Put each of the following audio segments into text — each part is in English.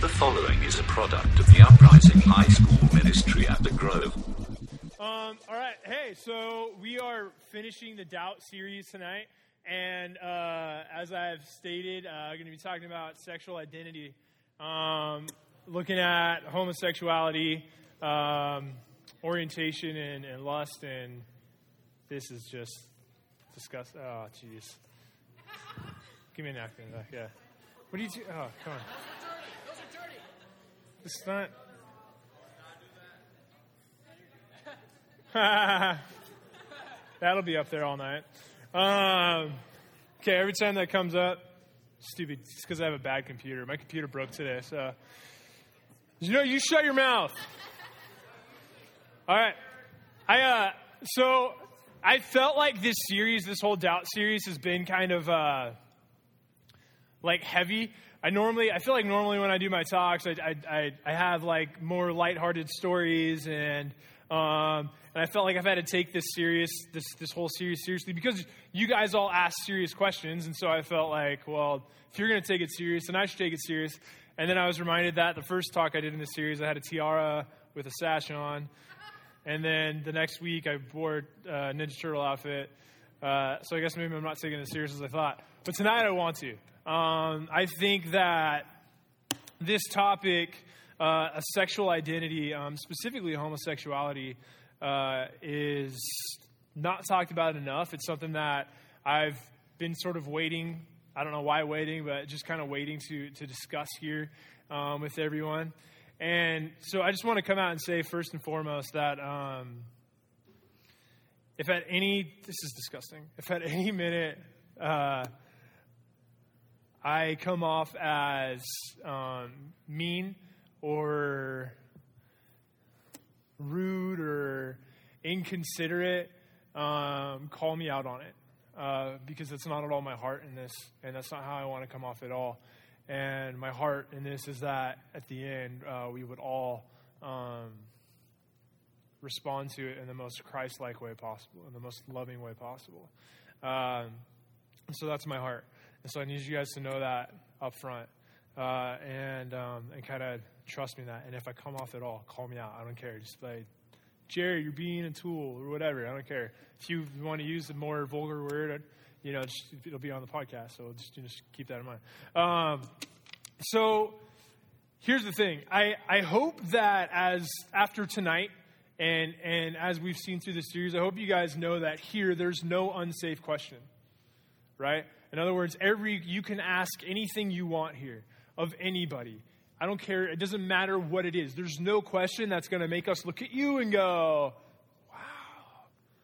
The following is a product of the Uprising High School Ministry at the Grove. All right. Hey, so we are finishing the Doubt series tonight. And as I've stated, I'm going to be talking about sexual identity, looking at homosexuality, orientation, and lust. And this is just disgusting. Oh, jeez. Give me a napkin. Yeah. What do you do? Oh, come on. Those are dirty. It's not. That'll be up there all night. Okay, every time that comes up, stupid. It's because I have a bad computer. My computer broke today, so. You shut your mouth. All right. So I felt like this whole Doubt series has been kind of, heavy. I feel like normally when I do my talks, I have like more lighthearted stories and I felt like I've had to take this whole series seriously because you guys all ask serious questions. And so I felt like, well, if you're going to take it serious, then I should take it serious. And then I was reminded that the first talk I did in this series, I had a tiara with a sash on. And then the next week I wore a Ninja Turtle outfit. So I guess maybe I'm not taking it as serious as I thought. But tonight I want to. I think that this topic, a sexual identity, specifically homosexuality, is not talked about enough. It's something that I've been sort of waiting. I don't know why waiting, but just kind of waiting to discuss here with everyone. And so I just want to come out and say first and foremost that if at any minute I come off as mean or rude or inconsiderate, call me out on it. Because that's not at all my heart in this, and that's not how I want to come off at all. And my heart in this is that at the end, we would all respond to it in the most Christ-like way possible, in the most loving way possible. So that's my heart. And so I need you guys to know that up front and kind of trust me in that. And if I come off at all, call me out. I don't care. Just like, Jerry, you're being a tool or whatever. I don't care. If you want to use a more vulgar word, it'll be on the podcast. So just keep that in mind. So here's the thing. I hope that after tonight and as we've seen through this series, I hope you guys know that here there's no unsafe question, right? In other words, you can ask anything you want here of anybody. I don't care. It doesn't matter what it is. There's no question that's going to make us look at you and go, wow,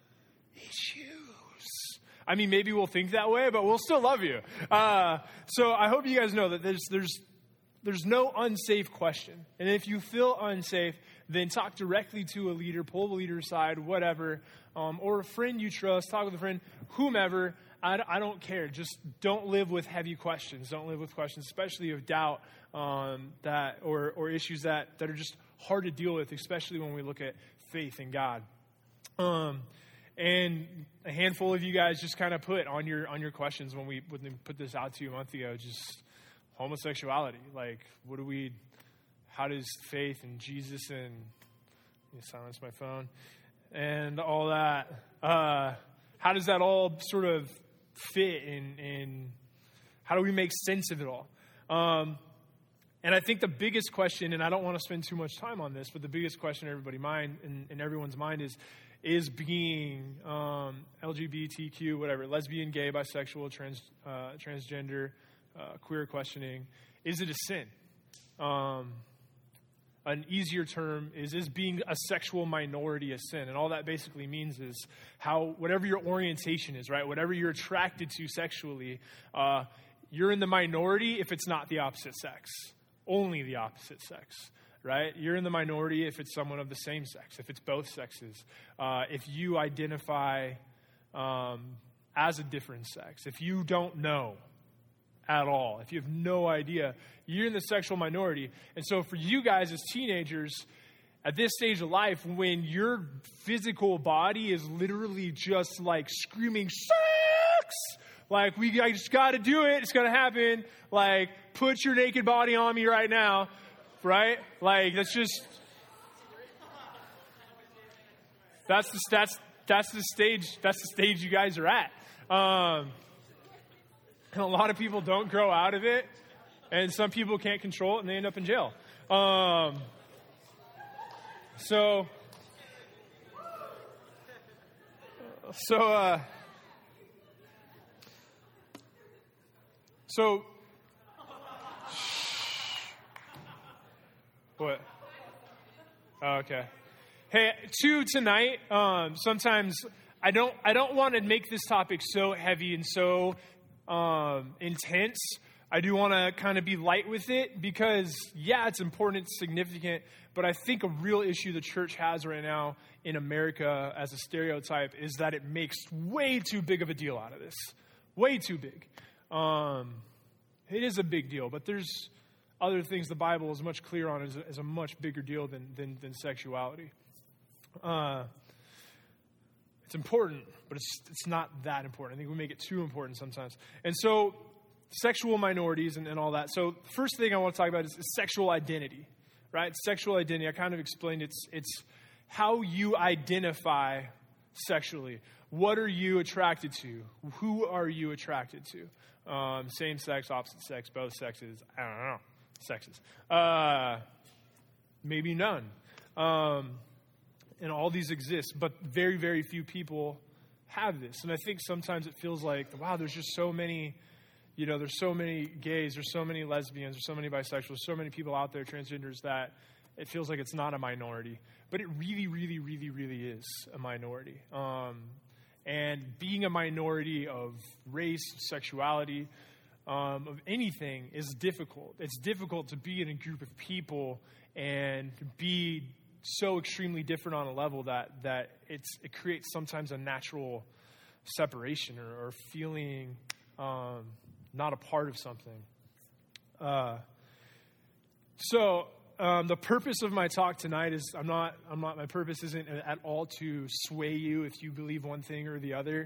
issues. I mean, maybe we'll think that way, but we'll still love you. So I hope you guys know that there's no unsafe question. And if you feel unsafe, then talk directly to a leader, pull the leader aside, whatever, or a friend you trust, talk with a friend, whomever. I don't care. Just don't live with heavy questions. Don't live with questions, especially of doubt that or issues that are just hard to deal with, especially when we look at faith in God. And a handful of you guys just kind of put on your questions when we put this out to you a month ago, just homosexuality. Like, how does faith and Jesus and silence my phone and all that, how does that all sort of fit in how do we make sense of it all? And I think the biggest question, and I don't want to spend too much time on this, but the biggest question in everyone's mind is being LGBTQ, whatever, lesbian, gay, bisexual, transgender, queer questioning. Is it a sin? An easier term is being a sexual minority a sin? And all that basically means is whatever your orientation is, right? Whatever you're attracted to sexually, you're in the minority if it's not the opposite sex. Only the opposite sex, right? You're in the minority if it's someone of the same sex, if it's both sexes. If you identify as a different sex, if you don't know at all, if you have no idea, you're in the sexual minority. And so for you guys as teenagers, at this stage of life, when your physical body is literally just like screaming, sex! Like, I just got to do it. It's going to happen. Like, put your naked body on me right now. right? Like, that's the stage you guys are at. And a lot of people don't grow out of it, and some people can't control it, and they end up in jail. So what? Oh, okay. Hey, tonight, sometimes I don't want to make this topic so heavy and so intense. I do want to kind of be light with it because, yeah, it's important, it's significant, but I think a real issue the church has right now in America as a stereotype is that it makes way too big of a deal out of this. Way too big. It is a big deal, but there's other things the Bible is much clear on as a much bigger deal than sexuality. It's important, but it's not that important. I think we make it too important sometimes. And so, sexual minorities and all that. So, first thing I want to talk about is sexual identity, right? Sexual identity. I kind of explained it's how you identify sexually. What are you attracted to? Who are you attracted to? Same sex, opposite sex, both sexes. I don't know. Sexes. Maybe none. And all these exist, but very, very few people have this. And I think sometimes it feels like, wow, there's just so many, there's so many gays, there's so many lesbians, there's so many bisexuals, so many people out there, transgenders, that it feels like it's not a minority. But it really, really, really, really is a minority. And being a minority of race, sexuality, of anything is difficult. It's difficult to be in a group of people and be so extremely different on a level that it creates sometimes a natural separation or feeling not a part of something. So the purpose of my talk tonight is my purpose isn't at all to sway you if you believe one thing or the other,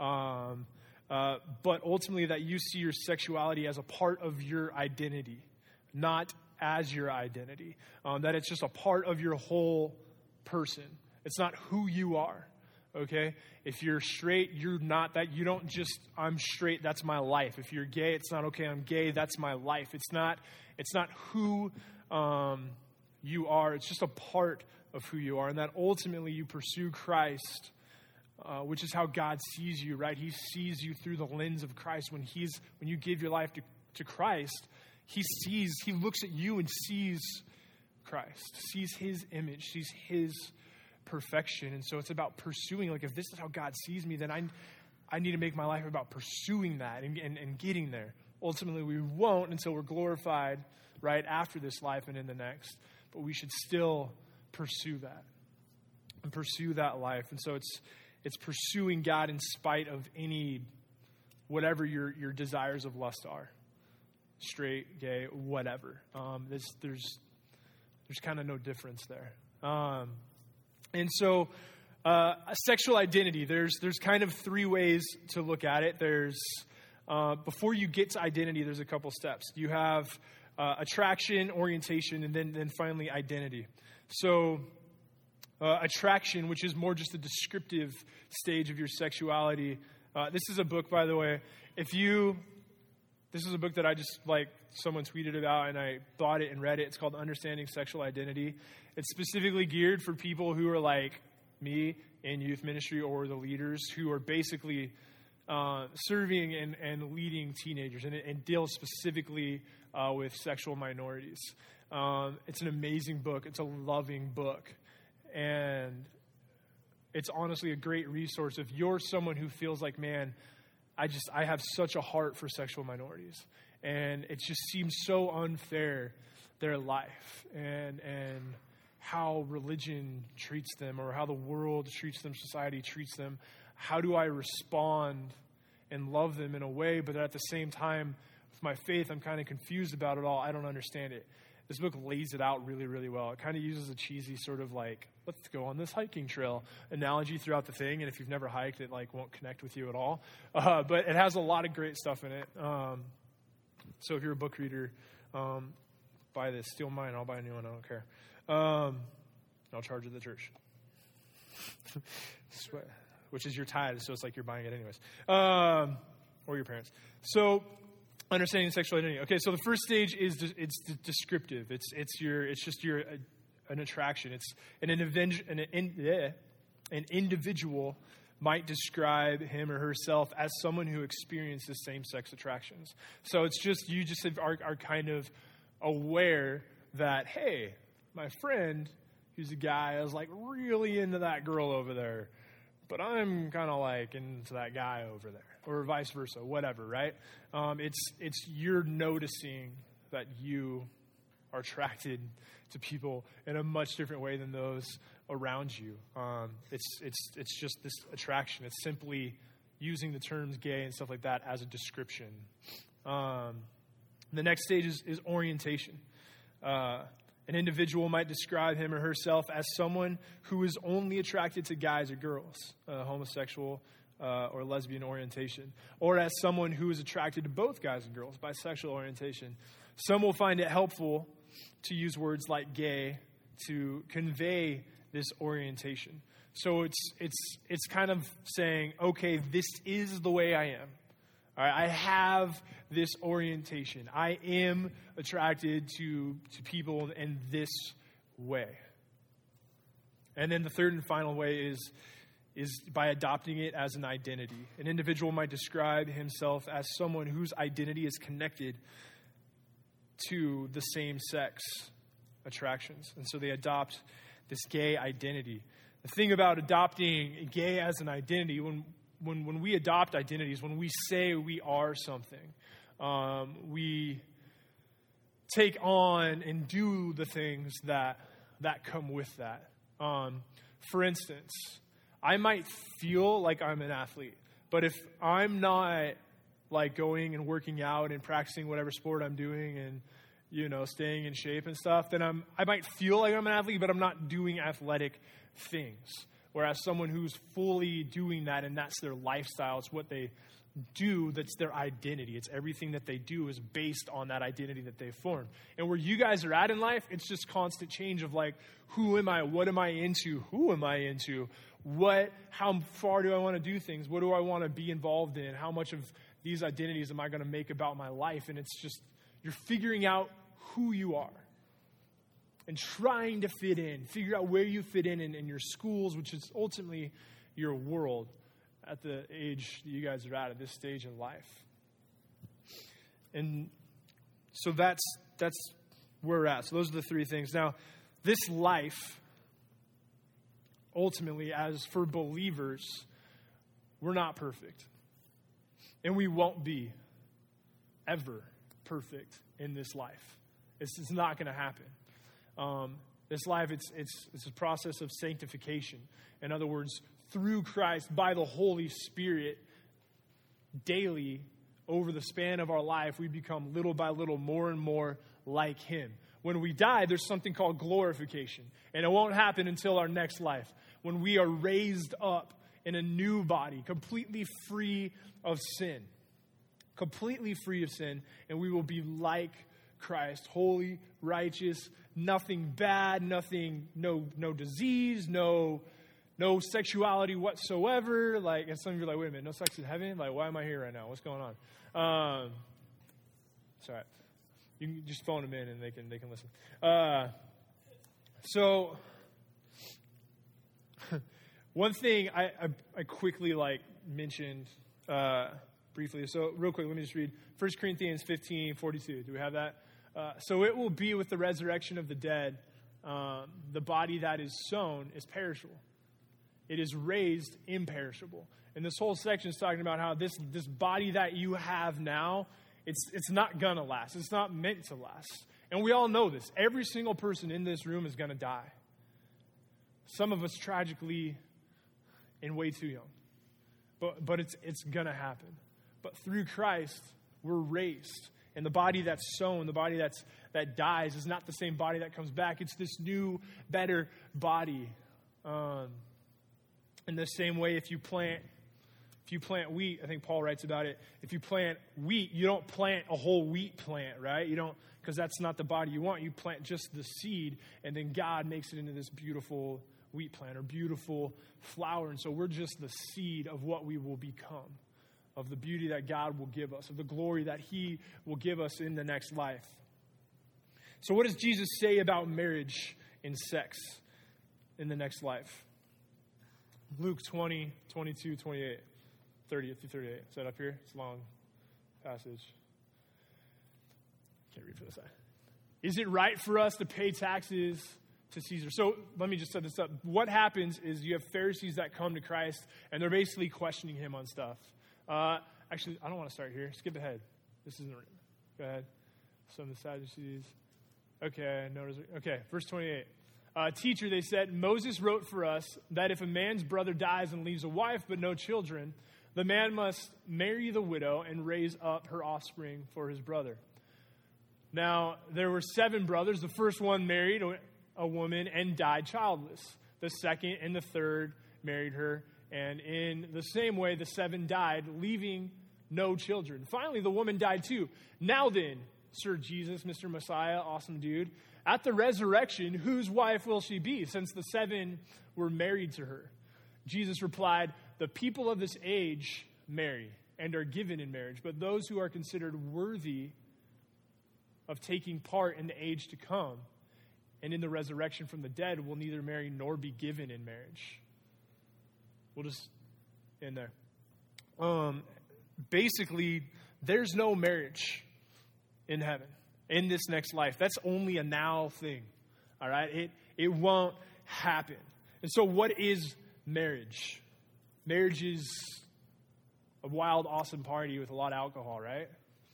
but ultimately that you see your sexuality as a part of your identity, not as your identity, that it's just a part of your whole person. It's not who you are, okay? If you're straight, you're not that. You don't just, I'm straight, that's my life. If you're gay, it's not, okay, I'm gay, that's my life. It's not who you are. It's just a part of who you are, and that ultimately you pursue Christ, which is how God sees you, right? He sees you through the lens of Christ. When you give your life to Christ, He looks at you and sees Christ, sees His image, sees His perfection. And so it's about pursuing, like, if this is how God sees me, then I need to make my life about pursuing that and getting there. Ultimately, we won't until we're glorified, right, after this life and in the next. But we should still pursue that and pursue that life. And so it's pursuing God in spite of whatever your desires of lust are. Straight, gay, whatever. There's kind of no difference there. And so sexual identity, there's kind of three ways to look at it. There's before you get to identity, there's a couple steps. You have attraction, orientation, and then finally identity. So attraction, which is more just a descriptive stage of your sexuality. This is a book, by the way. This is a book that I just, someone tweeted about, and I bought it and read it. It's called Understanding Sexual Identity. It's specifically geared for people who are like me in youth ministry or the leaders who are basically serving and leading teenagers, and it deals specifically with sexual minorities. It's an amazing book. It's a loving book. And it's honestly a great resource if you're someone who feels like, man, I have such a heart for sexual minorities, and it just seems so unfair, their life, and how religion treats them, or how the world treats them, society treats them. How do I respond and love them in a way, but at the same time, with my faith, I'm kind of confused about it all. I don't understand it. This book lays it out really, really well. It kind of uses a cheesy sort of let's go on this hiking trail analogy throughout the thing. And if you've never hiked, it won't connect with you at all. But it has a lot of great stuff in it. So if you're a book reader, buy this, steal mine, I'll buy a new one, I don't care. I'll charge it to the church. Which is your tithe, so it's like you're buying it anyways. Or your parents. So, understanding sexual identity. Okay, so the first stage is it's descriptive. It's just an attraction. It's an individual might describe him or herself as someone who experiences same-sex attractions. So it's just, you just are kind of aware that, hey, my friend, who's a guy, is like really into that girl over there, but I'm kind of like into that guy over there, or vice versa, whatever, right? It's you're noticing that you are attracted to people in a much different way than those around you. It's just this attraction. It's simply using the terms gay and stuff like that as a description. The next stage is orientation. An individual might describe him or herself as someone who is only attracted to guys or girls, homosexual or lesbian orientation, or as someone who is attracted to both guys and girls, bisexual orientation. Some will find it helpful to use words like gay to convey this orientation. So it's kind of saying, okay, this is the way I am. All right, I have this orientation. I am attracted to people in this way. And then the third and final way is by adopting it as an identity. An individual might describe himself as someone whose identity is connected to the same sex attractions. And so they adopt this gay identity. The thing about adopting gay as an identity, when we adopt identities, when we say we are something, we take on and do the things that come with that. For instance, I might feel like I'm an athlete, but if I'm not like going and working out and practicing whatever sport I'm doing and, you know, staying in shape and stuff, then I might feel like I'm an athlete, but I'm not doing athletic things. Whereas someone who's fully doing that and that's their lifestyle, it's what they do, that's their identity. It's everything that they do is based on that identity that they formed. And where you guys are at in life, it's just constant change of like, who am I? What am I into? Who am I into? How far do I want to do things? What do I want to be involved in? How much of these identities am I going to make about my life? And it's just, you're figuring out who you are and trying to fit in, figure out where you fit in your schools, which is ultimately your world at the age that you guys are at this stage in life. And so that's where we're at. So those are the three things. Now, this life, ultimately, as for believers, we're not perfect. And we won't be ever perfect in this life. It's not going to happen. This life, it's a process of sanctification. In other words, through Christ, by the Holy Spirit, daily, over the span of our life, we become little by little more and more like Him. When we die, there's something called glorification. And it won't happen until our next life, when we are raised up in a new body, completely free of sin. Completely free of sin, and we will be like Christ, holy, righteous, nothing bad, no disease, no sexuality whatsoever. Like, and some of you are like, wait a minute, no sex in heaven? Like, why am I here right now? What's going on? It's all right. You can just phone them in and they can listen. So, one thing I quickly mentioned briefly. So real quick, let me just read 1 Corinthians 15:42. Do we have that? So it will be with the resurrection of the dead. The body that is sown is perishable. It is raised imperishable. And this whole section is talking about how this body that you have now, it's not going to last. It's not meant to last. And we all know this. Every single person in this room is going to die. Some of us tragically and way too young. But it's going to happen. But through Christ, we're raised. And the body that's sown, the body that dies, is not the same body that comes back. It's this new, better body. In the same way, if you plant If you plant wheat, I think Paul writes about it, if you plant wheat, you don't plant a whole wheat plant, right? You don't, because that's not the body you want. You plant just the seed, and then God makes it into this beautiful wheat plant or beautiful flower. And so we're just the seed of what we will become, of the beauty that God will give us, of the glory that he will give us in the next life. So what does Jesus say about marriage and sex in the next life? Luke 20, 22, 28, 30 through 38. Is that up here? It's a long passage. Can't read for this side. Is it right for us to pay taxes to Caesar? So let me just set this up. What happens is you have Pharisees that come to Christ, and they're basically questioning him on stuff. Actually, I don't want to start here. Skip ahead. This isn't written. Go ahead. Some of the Sadducees. Okay, verse 28. Teacher, they said, Moses wrote for us that if a man's brother dies and leaves a wife but no children, the man must marry the widow and raise up her offspring for his brother. Now, there were 7 brothers. The first one married a woman and died childless. The second and the third married her, and in the same way, the 7 died, leaving no children. Finally, the woman died too. Now then, Sir Jesus, Mr. Messiah, awesome dude, at the resurrection, whose wife will she be, since the 7 were married to her? Jesus replied, the people of this age marry and are given in marriage, but those who are considered worthy of taking part in the age to come and in the resurrection from the dead will neither marry nor be given in marriage. We'll just end there. Basically, there's no marriage in heaven, in this next life. That's only a now thing, all right? It won't happen. And so what is marriage? Marriage is a wild, awesome party with a lot of alcohol, right?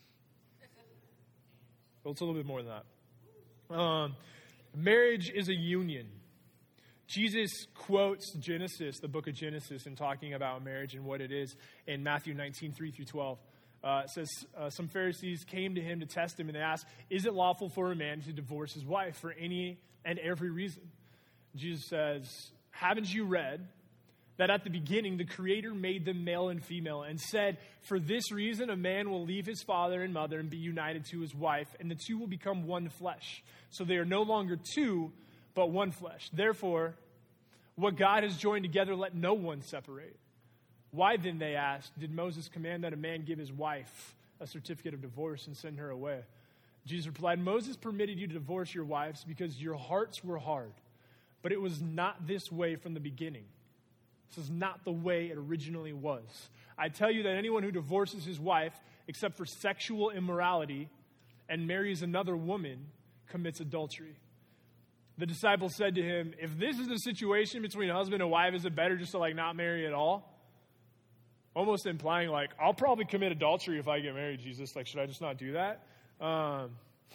Well, it's a little bit more than that. Marriage is a union. Jesus quotes Genesis, the book of Genesis, in talking about marriage and what it is in Matthew 19, 3 through 12. It says, some Pharisees came to him to test him, and they asked, is it lawful for a man to divorce his wife for any and every reason? Jesus says, haven't you read that at the beginning the Creator made them male and female and said, for this reason a man will leave his father and mother and be united to his wife, and the two will become one flesh. So they are no longer two, but one flesh. Therefore, what God has joined together, let no one separate. Why then, they asked, did Moses command that a man give his wife a certificate of divorce and send her away? Jesus replied, Moses permitted you to divorce your wives because your hearts were hard, but it was not this way from the beginning. This is not the way it originally was. I tell you that anyone who divorces his wife, except for sexual immorality, and marries another woman, commits adultery. The disciples said to him, if this is the situation between husband and wife, is it better just to not marry at all? Almost implying I'll probably commit adultery if I get married, Jesus. Should I just not do that? And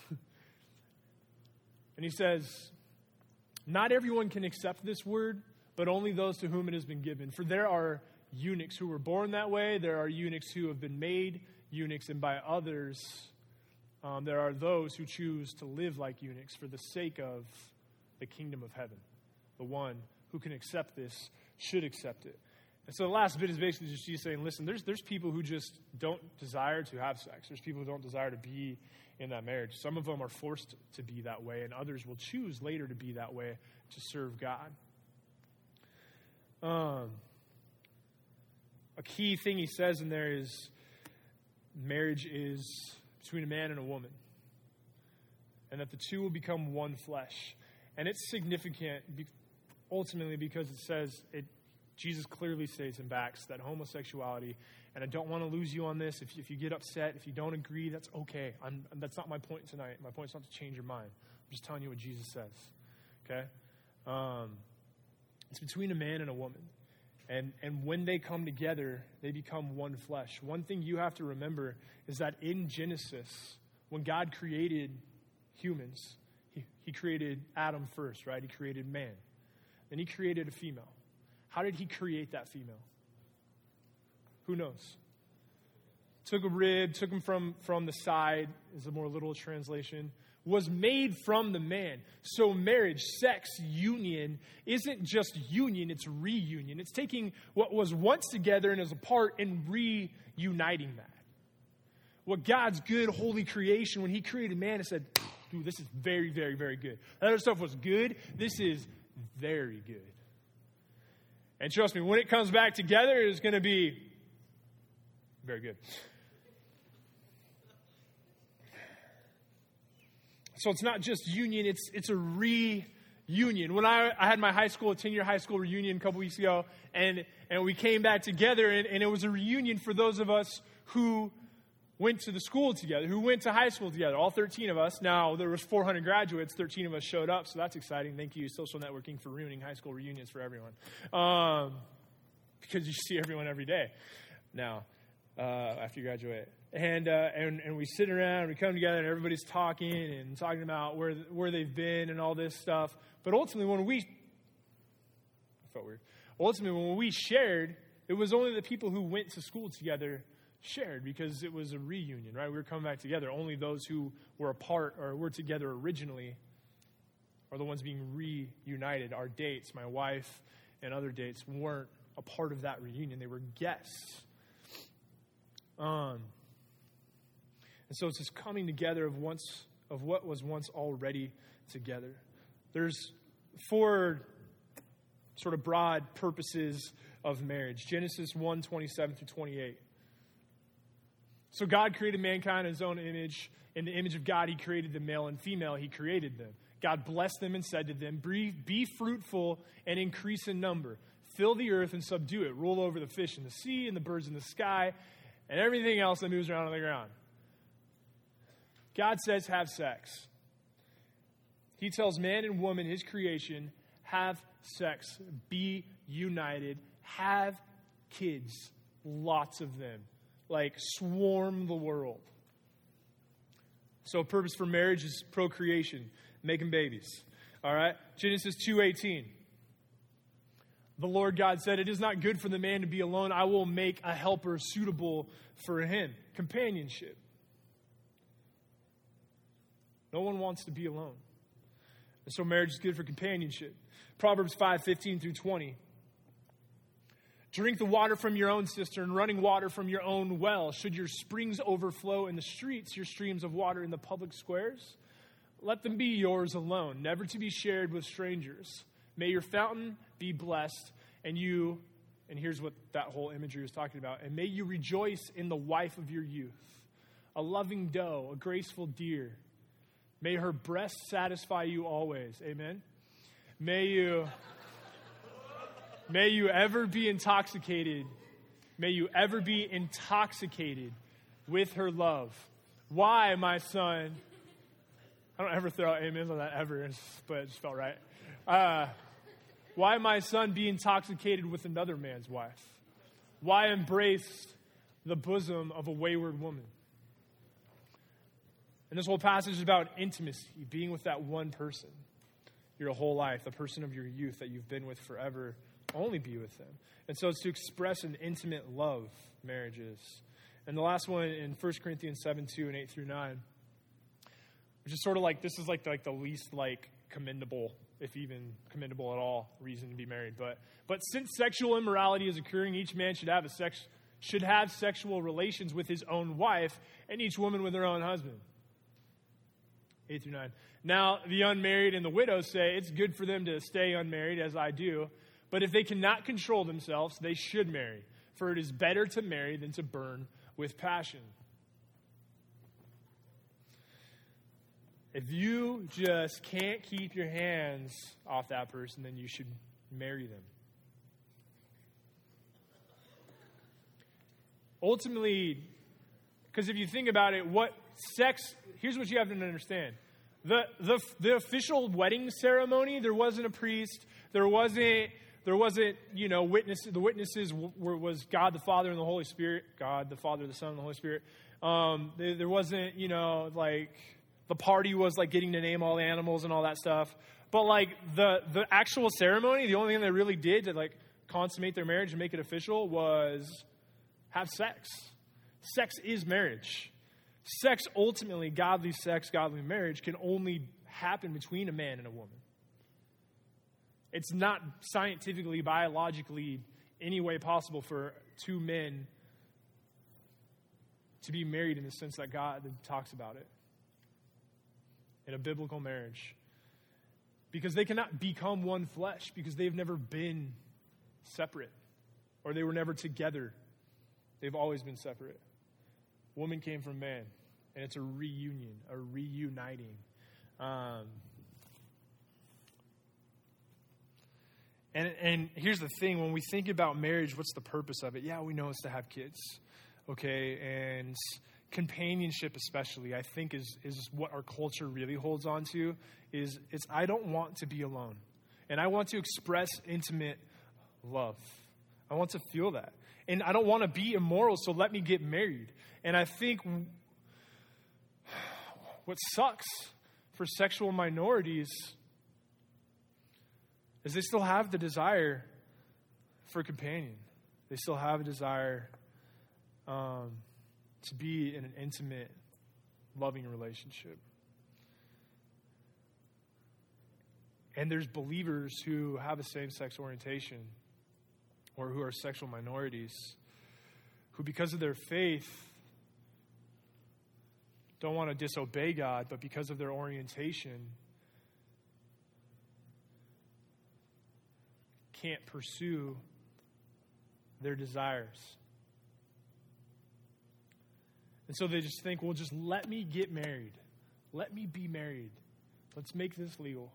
he says, not everyone can accept this word, but only those to whom it has been given. For there are eunuchs who were born that way. There are eunuchs who have been made eunuchs, and by others, there are those who choose to live like eunuchs for the sake of the kingdom of heaven. The one who can accept this should accept it. And so the last bit is basically just Jesus saying, listen, there's people who just don't desire to have sex. There's people who don't desire to be in that marriage. Some of them are forced to be that way, and others will choose later to be that way to serve God. A key thing he says in there is marriage is between a man and a woman, and that the two will become one flesh. And it's significant ultimately because it says, Jesus clearly states in Acts that homosexuality, and I don't want to lose you on this. If you get upset, if you don't agree, that's okay. That's not my point tonight. My point is not to change your mind. I'm just telling you what Jesus says. Okay? It's between a man and a woman. And when they come together, they become one flesh. One thing you have to remember is that in Genesis, when God created humans, he created Adam first, right? He created man. Then he created a female. How did he create that female? Who knows? Took a rib, took him from the side, is a more literal translation. was made from the man. So marriage, sex, union isn't just union, it's reunion. It's taking what was once together and is apart and reuniting that. What God's good, holy creation, when he created man, he said, dude, this is very, very, very good. That other stuff was good. This is very good. And trust me, when it comes back together, it's going to be very good. So it's not just union, it's a reunion. When I had my high school, 10-year high school reunion a couple weeks ago, and we came back together, and it was a reunion for those of us who went to the school together, who went to high school together, all 13 of us. Now, there was 400 graduates, 13 of us showed up, so that's exciting. Thank you, social networking, for ruining high school reunions for everyone. Because you see everyone every day now after you graduate. And we sit around, we come together, and everybody's talking about where they've been and all this stuff. But ultimately, when we shared, it was only the people who went to school together shared, because it was a reunion, right? We were coming back together. Only those who were apart or were together originally are the ones being reunited. Our dates, my wife and other dates, weren't a part of that reunion. They were guests. And so it's this coming together of what was once already together. There's 4 sort of broad purposes of marriage. Genesis 1:27 through 28. So God created mankind in his own image. In the image of God, he created them, male and female. He created them. God blessed them and said to them, be fruitful and increase in number. Fill the earth and subdue it. Rule over the fish in the sea and the birds in the sky and everything else that moves around on the ground. God says, have sex. He tells man and woman, his creation, have sex, be united, have kids, lots of them. Like, swarm the world. So a purpose for marriage is procreation, making babies. All right? Genesis 2:18. The Lord God said, it is not good for the man to be alone. I will make a helper suitable for him. Companionship. No one wants to be alone. And so marriage is good for companionship. Proverbs 5:15 through 20. Drink the water from your own cistern, running water from your own well. Should your springs overflow in the streets, your streams of water in the public squares? Let them be yours alone, never to be shared with strangers. May your fountain be blessed, and here's what that whole imagery was talking about, and may you rejoice in the wife of your youth, a loving doe, a graceful deer. May her breast satisfy you always. Amen. May you ever be intoxicated. May you ever be intoxicated with her love. Why, my son? I don't ever throw out amens on that ever, but it just felt right. Why, my son, be intoxicated with another man's wife? Why embrace the bosom of a wayward woman? And this whole passage is about intimacy, being with that one person your whole life, the person of your youth that you've been with forever. Only be with them. And so it's to express an intimate love, marriages. And the last one in 1 Corinthians 7:2 and 8 through 9, which is sort of like, this is like the least commendable, if even commendable at all, reason to be married. But since sexual immorality is occurring, each man should have sexual relations with his own wife, and each woman with her own husband. 8 through 9. Now, the unmarried and the widows say, it's good for them to stay unmarried, as I do. But if they cannot control themselves, they should marry. For it is better to marry than to burn with passion. If you just can't keep your hands off that person, then you should marry them. Ultimately, because if you think about it, here's what you have to understand. The official wedding ceremony, there wasn't a priest, there wasn't, witnesses. The witnesses was God the Father and the Holy Spirit. God the Father, the Son, and the Holy Spirit. There wasn't, the party was getting to name all the animals and all that stuff. But the actual ceremony, the only thing they really did to consummate their marriage and make it official was have sex. Sex is marriage. Sex, ultimately, godly sex, godly marriage, can only happen between a man and a woman. It's not scientifically, biologically, any way possible for two men to be married in the sense that God talks about it in a biblical marriage. Because they cannot become one flesh because they've never been separate or they were never together. They've always been separate. Woman came from man, and it's a reunion, a reuniting. And here's the thing, when we think about marriage, what's the purpose of it? Yeah, we know it's to have kids, okay? And companionship especially, I think is what our culture really holds on to, is I don't want to be alone. And I want to express intimate love. I want to feel that. And I don't want to be immoral, so let me get married. And I think what sucks for sexual minorities is they still have the desire for a companion. They still have a desire to be in an intimate, loving relationship. And there's believers who have a same-sex orientation or who are sexual minorities who, because of their faith, don't want to disobey God, but because of their orientation, can't pursue their desires. And so they just think, well, just let me get married. Let me be married. Let's make this legal.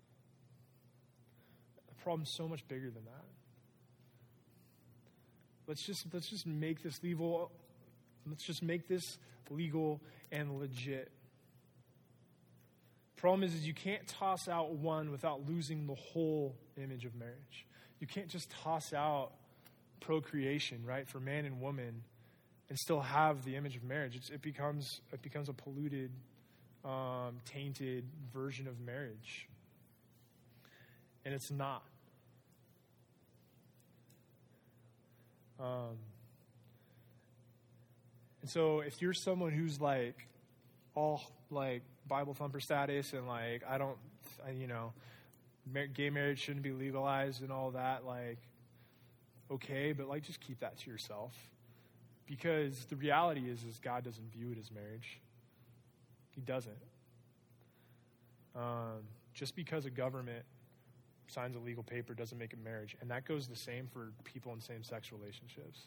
The problem's so much bigger than that. Let's just make this legal. Let's just make this legal and legit. Problem is you can't toss out one without losing the whole image of marriage. You can't just toss out procreation, right, for man and woman and still have the image of marriage. It becomes a polluted, tainted version of marriage. And it's not. And so if you're someone who's like all like Bible thumper status and like gay marriage shouldn't be legalized and all that, like, okay, but like just keep that to yourself. Because the reality is God doesn't view it as marriage. He doesn't. Just because a government signs a legal paper doesn't make it marriage. And that goes the same for people in same-sex relationships.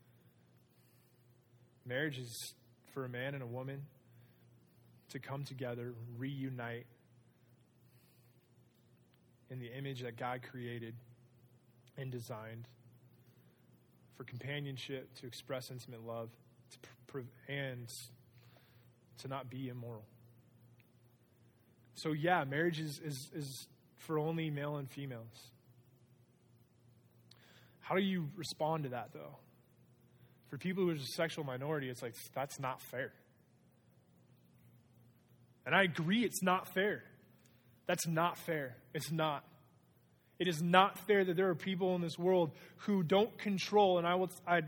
Marriage is for a man and a woman to come together, reunite in the image that God created and designed for companionship, to express intimate love, and to not be immoral. So yeah, marriage is for only male and females. How do you respond to that, though? For people who are a sexual minority, it's like, that's not fair. And I agree, it's not fair. That's not fair. It's not. It is not fair that there are people in this world who don't control, and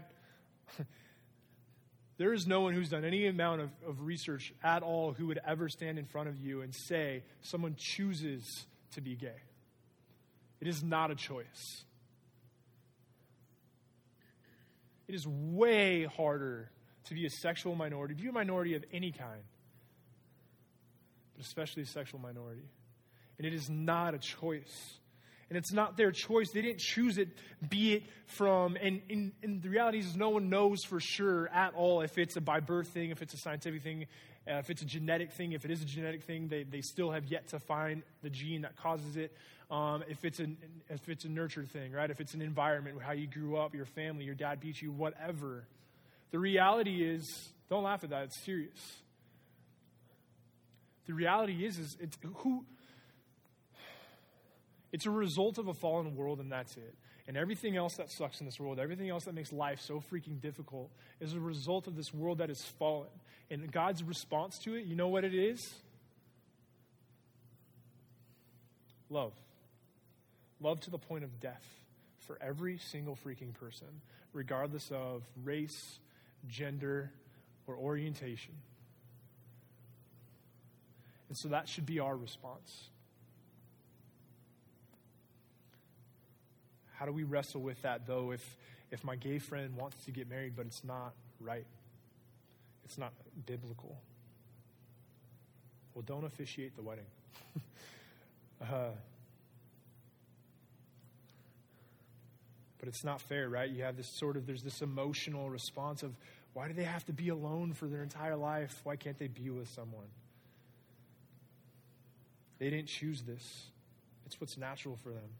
there is no one who's done any amount of research at all who would ever stand in front of you and say someone chooses to be gay. It is not a choice. It is way harder to be a sexual minority, be a minority of any kind, but especially a sexual minority. And it is not a choice. And it's not their choice. They didn't choose it, be it from, and the reality is no one knows for sure at all if it's a by birth thing, if it's a scientific thing, if it's a genetic thing. If it is a genetic thing, they still have yet to find the gene that causes it. If it's a nurtured thing, right? If it's an environment, how you grew up, your family, your dad beat you, whatever. The reality is, don't laugh at that, it's serious. The reality is it's a result of a fallen world, and that's it. And everything else that sucks in this world, everything else that makes life so freaking difficult, is a result of this world that is fallen. And God's response to it, you know what it is? Love. Love to the point of death for every single freaking person, regardless of race, gender, or orientation. And so that should be our response. How do we wrestle with that, though, if my gay friend wants to get married, but it's not right? It's not biblical. Well, don't officiate the wedding. But it's not fair, right? You have there's this emotional response of, why do they have to be alone for their entire life? Why can't they be with someone? They didn't choose this. It's what's natural for them.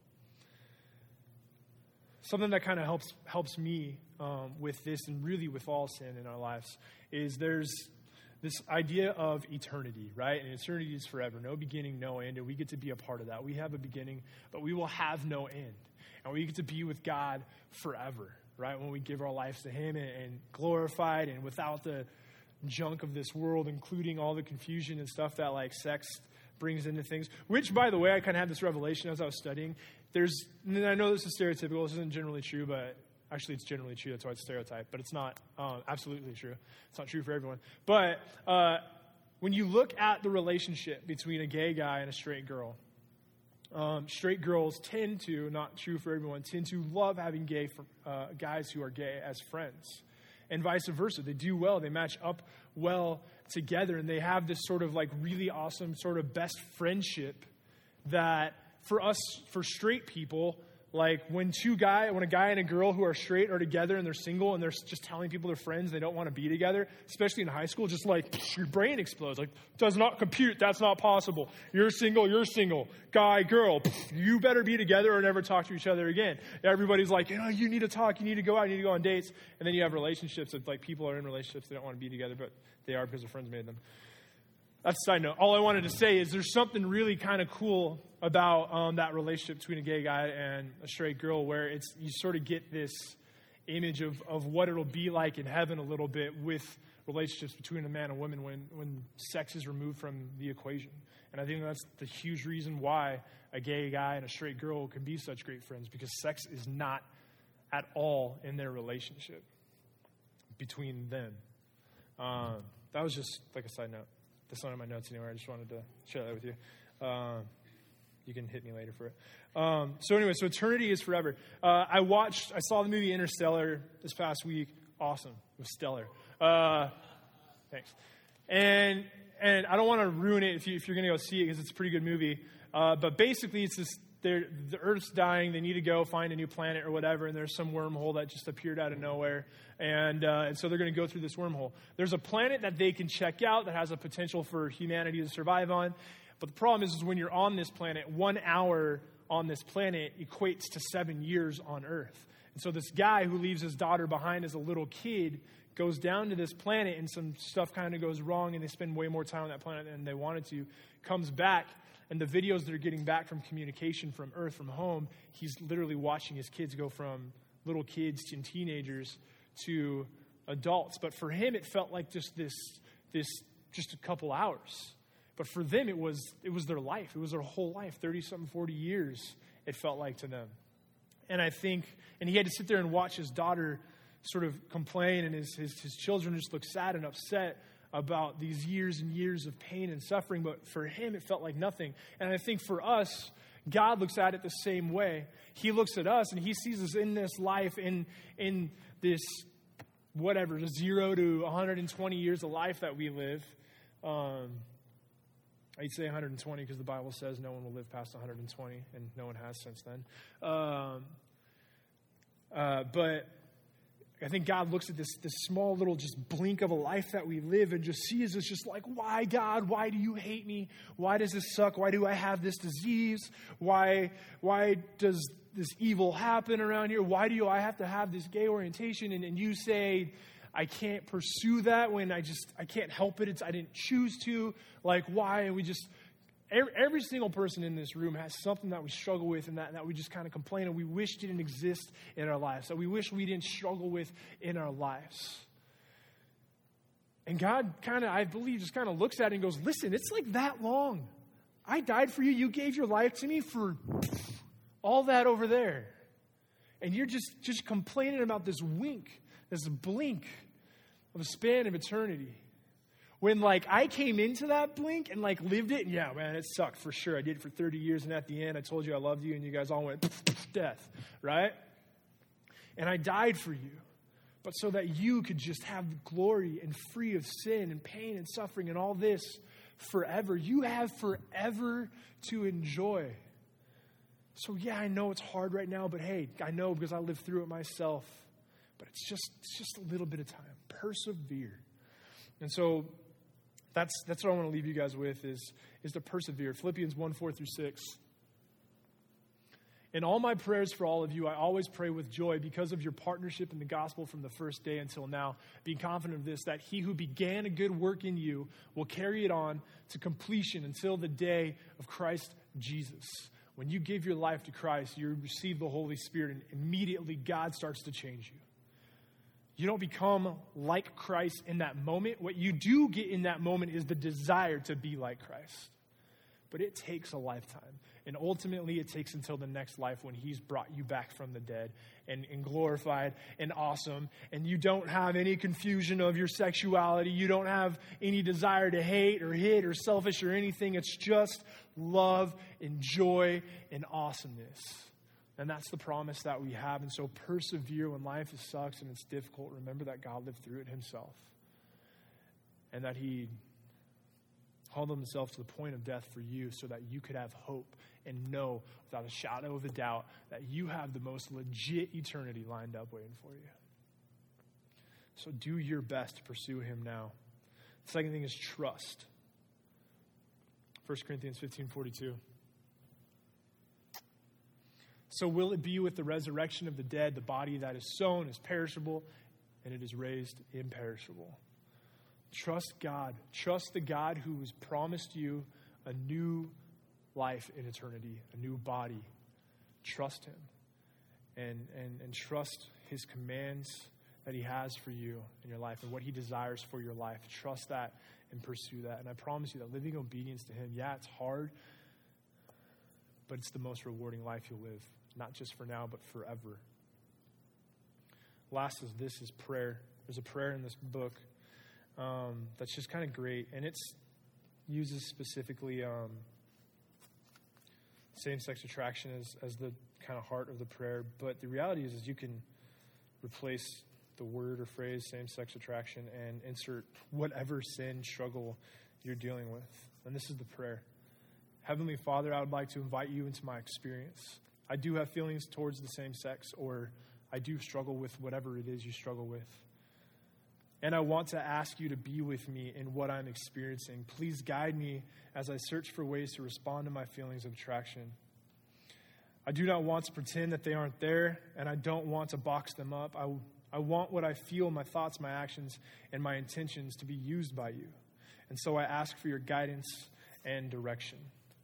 Something that kind of helps me with this, and really with all sin in our lives, is there's this idea of eternity, right? And eternity is forever. No beginning, no end. And we get to be a part of that. We have a beginning, but we will have no end. And we get to be with God forever, right? When we give our lives to Him and glorified and without the junk of this world, including all the confusion and stuff that like sex brings into things. Which, by the way, I kind of had this revelation as I was studying. And I know this is stereotypical. This isn't generally true, but actually it's generally true. That's why it's stereotyped. But it's not absolutely true. It's not true for everyone. But when you look at the relationship between a gay guy and a straight girl, straight girls tend to, not true for everyone, tend to love having gay guys who are gay as friends. And vice versa. They do well. They match up well together. And they have this sort of like really awesome sort of best friendship that for us, for straight people, like when a guy and a girl who are straight are together and they're single and they're just telling people they're friends, they don't want to be together, especially in high school, just like your brain explodes. Like, does not compute. That's not possible. You're single. Guy, girl, you better be together or never talk to each other again. Everybody's like, you need to talk. You need to go out. You need to go on dates. And then you have relationships that like people are in relationships. They don't want to be together, but they are because their friends made them. That's a side note. All I wanted to say is there's something really kind of cool about that relationship between a gay guy and a straight girl, where you sort of get this image of what it'll be like in heaven a little bit with relationships between a man and woman when sex is removed from the equation. And I think that's the huge reason why a gay guy and a straight girl can be such great friends, because sex is not at all in their relationship between them. That was just like a side note. That's not in my notes anywhere. I just wanted to share that with you. You can hit me later for it. So anyway, so eternity is forever. I saw the movie Interstellar this past week. Awesome. It was stellar. Thanks. And I don't want to ruin it if you're going to go see it, because it's a pretty good movie. But basically, it's this. The Earth's dying. They need to go find a new planet or whatever, and there's some wormhole that just appeared out of nowhere. And so they're going to go through this wormhole. There's a planet that they can check out that has a potential for humanity to survive on. But the problem is when you're on this planet, 1 hour on this planet equates to 7 years on Earth. And so this guy who leaves his daughter behind as a little kid goes down to this planet, and some stuff kind of goes wrong, and they spend way more time on that planet than they wanted to, comes back. And the videos they're getting back from communication from Earth, from home, he's literally watching his kids go from little kids to teenagers to adults. But for him, it felt like just just a couple hours. But for them, it was their life. It was their whole life, 30-something, 40 years, it felt like to them. And I think, and he had to sit there and watch his daughter sort of complain, and his children just look sad and upset about these years and years of pain and suffering, but for him, it felt like nothing. And I think for us, God looks at it the same way. He looks at us, and He sees us in this life, in this, 0 to 120 years of life that we live. I'd say 120 because the Bible says no one will live past 120, and no one has since then. But I think God looks at this small little just blink of a life that we live and just sees us just like, why, God? Why do you hate me? Why does this suck? Why do I have this disease? Why does this evil happen around here? Why do I have to have this gay orientation? And you say, I can't pursue that when I can't help it. I didn't choose to. Like, why? And we just, every single person in this room has something that we struggle with, and that we just kind of complain and we wish didn't exist in our lives, that we wish we didn't struggle with in our lives. And God I believe, just kind of looks at it and goes, listen, it's like that long. I died for you. You gave your life to me for all that over there. And you're just complaining about this wink, this blink of a span of eternity. when like I came into that blink and like lived it, and yeah, man, it sucked for sure. I did it for 30 years, and at the end, I told you I loved you, and you guys all went death, right? And I died for you, but so that you could just have glory and free of sin and pain and suffering and all this forever. You have forever to enjoy. So yeah, I know it's hard right now, but hey, I know because I lived through it myself. But it's just a little bit of time. Persevere. And so that's what I want to leave you guys with is to persevere. Philippians 1:4-6. In all my prayers for all of you, I always pray with joy because of your partnership in the gospel from the first day until now, being confident of this, that he who began a good work in you will carry it on to completion until the day of Christ Jesus. When you give your life to Christ, you receive the Holy Spirit, and immediately God starts to change you. You don't become like Christ in that moment. What you do get in that moment is the desire to be like Christ. But it takes a lifetime. And ultimately, it takes until the next life when he's brought you back from the dead and glorified and awesome. And you don't have any confusion of your sexuality. You don't have any desire to hate or hit or selfish or anything. It's just love and joy and awesomeness. And that's the promise that we have. And so persevere when life sucks and it's difficult. Remember that God lived through it himself. And that he humbled himself to the point of death for you so that you could have hope and know without a shadow of a doubt that you have the most legit eternity lined up waiting for you. So do your best to pursue him now. The second thing is trust. 1 Corinthians 15:42. So will it be with the resurrection of the dead, the body that is sown is perishable, and it is raised imperishable. Trust God. Trust the God who has promised you a new life in eternity, a new body. Trust him. And trust his commands that he has for you in your life and what he desires for your life. Trust that and pursue that. And I promise you that living obedience to him, yeah, it's hard, but it's the most rewarding life you'll live. Not just for now, but forever. Last is this is prayer. There's a prayer in this book that's just kind of great. And it uses specifically same-sex attraction as the kind of heart of the prayer. But the reality is you can replace the word or phrase same-sex attraction and insert whatever sin, struggle you're dealing with. And this is the prayer. Heavenly Father, I would like to invite you into my experience. I do have feelings towards the same sex, or I do struggle with whatever it is you struggle with. And I want to ask you to be with me in what I'm experiencing. Please guide me as I search for ways to respond to my feelings of attraction. I do not want to pretend that they aren't there, and I don't want to box them up. I want what I feel, my thoughts, my actions, and my intentions to be used by you. And so I ask for your guidance and direction.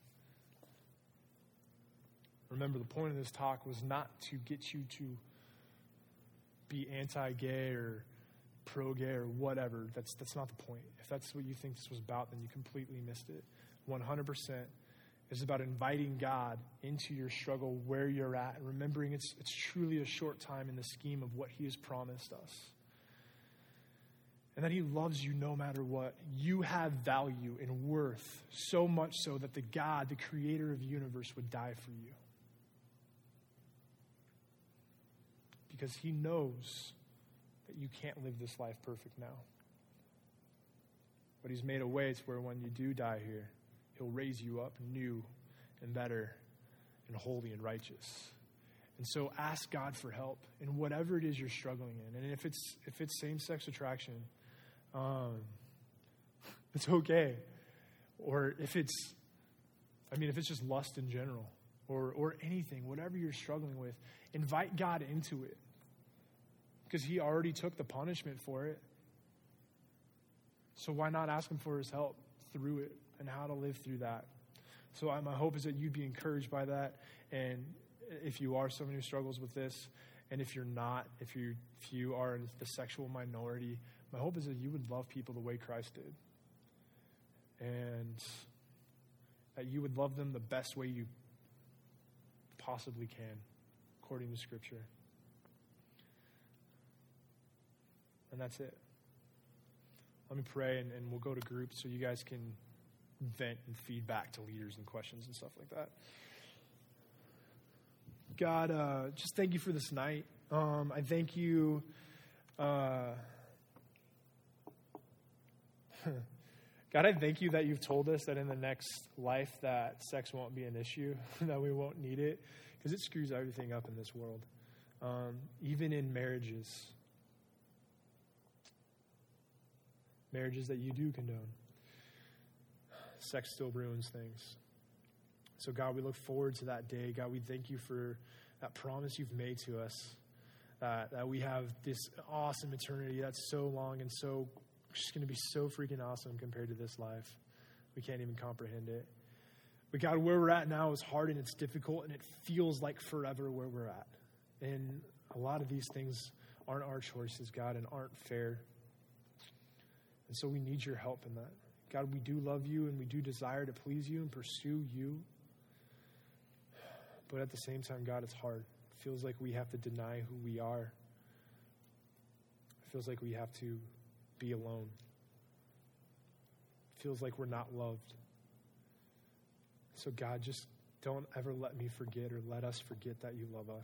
Remember, the point of this talk was not to get you to be anti-gay or pro-gay or whatever. That's not the point. If that's what you think this was about, then you completely missed it. 100% is about inviting God into your struggle where you're at and remembering it's truly a short time in the scheme of what he has promised us. And that he loves you no matter what. You have value and worth, so much so that the God, the creator of the universe, would die for you. Because he knows that you can't live this life perfect now. But he's made a way to where when you do die here, he'll raise you up new and better and holy and righteous. And so ask God for help in whatever it is you're struggling in. And if it's same-sex attraction, it's okay. Or if it's just lust in general or anything, whatever you're struggling with, invite God into it. Because he already took the punishment for it. So why not ask him for his help through it and how to live through that? So my hope is that you'd be encouraged by that. And if you are someone who struggles with this, and if you're not, if you are in the sexual minority, my hope is that you would love people the way Christ did. And that you would love them the best way you possibly can, according to Scripture. And that's it. let me pray, and we'll go to groups so you guys can vent and feedback to leaders and questions and stuff like that. God, just thank you for this night. I thank you. God, I thank you that you've told us that in the next life that sex won't be an issue, that we won't need it, because it screws everything up in this world, even in marriages that you do condone. Sex still ruins things. So God, we look forward to that day. God, we thank you for that promise you've made to us, that we have this awesome eternity that's so long and so just going to be so freaking awesome compared to this life. We can't even comprehend it. But God, where we're at now is hard and it's difficult and it feels like forever where we're at. And a lot of these things aren't our choices, God, and aren't fair. And so we need your help in that. God, we do love you and we do desire to please you and pursue you. But at the same time, God, it's hard. It feels like we have to deny who we are. It feels like we have to be alone. It feels like we're not loved. So God, just don't ever let me forget or let us forget that you love us.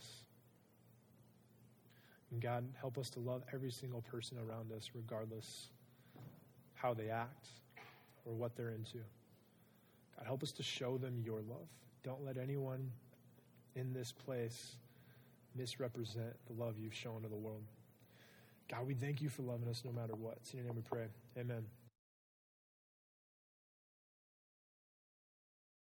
And God, help us to love every single person around us, regardless how they act or what they're into. God, help us to show them your love. Don't let anyone in this place misrepresent the love you've shown to the world. God, we thank you for loving us no matter what. It's in your name we pray. Amen.